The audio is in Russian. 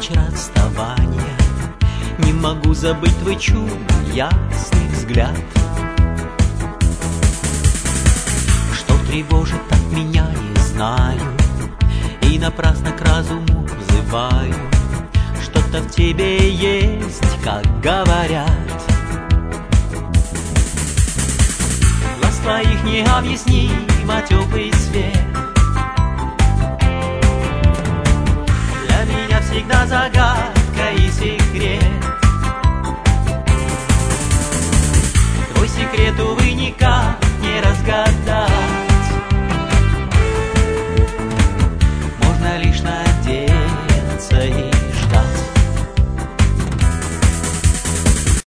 вечер расставания. Не могу забыть твой чудный ясный взгляд, что тревожит от меня, не знаю, и напрасно к разуму взываю. Что-то в тебе есть, как говорят. Глаз твоих необъяснимо теплый свет, для меня всегда загадка.